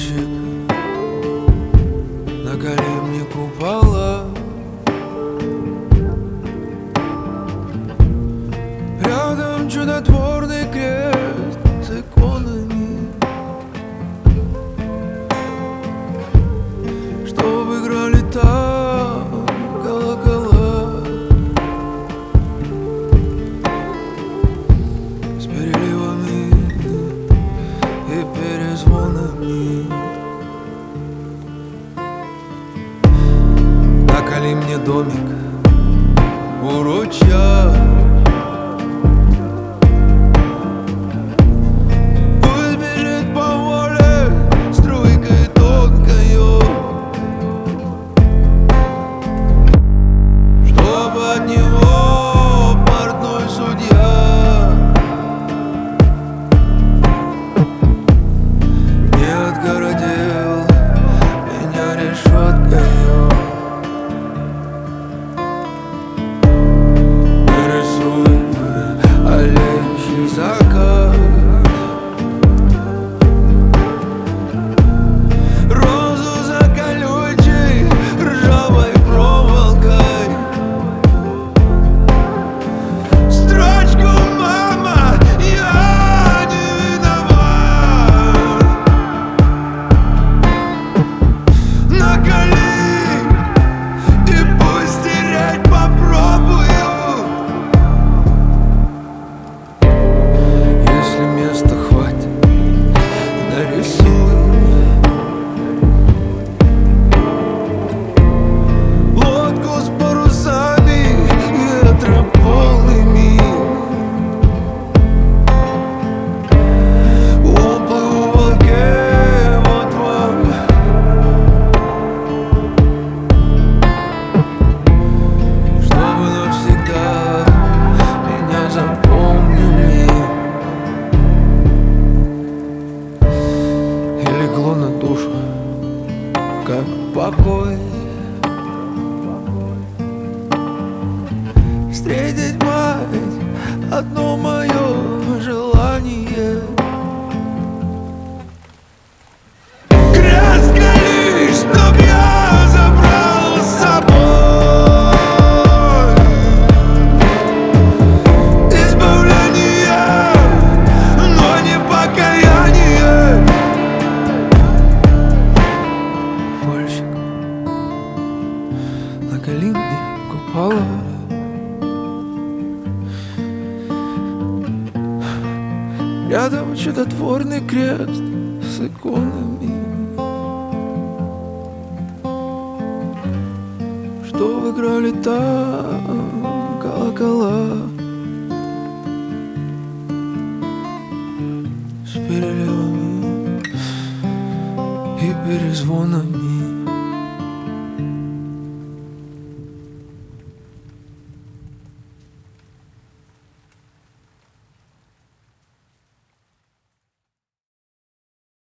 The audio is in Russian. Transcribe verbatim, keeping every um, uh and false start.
Мальчик, наколи мне купола, рядом чудотворный крест с иконами, что играли там колокола с переливами и перезвонами. Наколи мне домик у ручья, пусть бежит по воле струйкой тонкою, чтобы от него портной судья не отгородил меня решеткою. Олеющий закат, розу за колючей ржавой проволокой, строчку «Мама, я не виноват». Наколи и пусть стереть попробую. Если места хватит, нарисуй лодку с парусами и ветрополыми. Уплыву в волке, вот вам, чтобы навсегда меня запомнили. И легло на душу, как покой, встретить мать — одно мое желание. Крест гони, чтоб я забрал с собой избавление, но не покаяние. Мальчик, наколи мне купола, рядом чудотворный крест с иконами, что играли там колокола с переливами и перезвонами.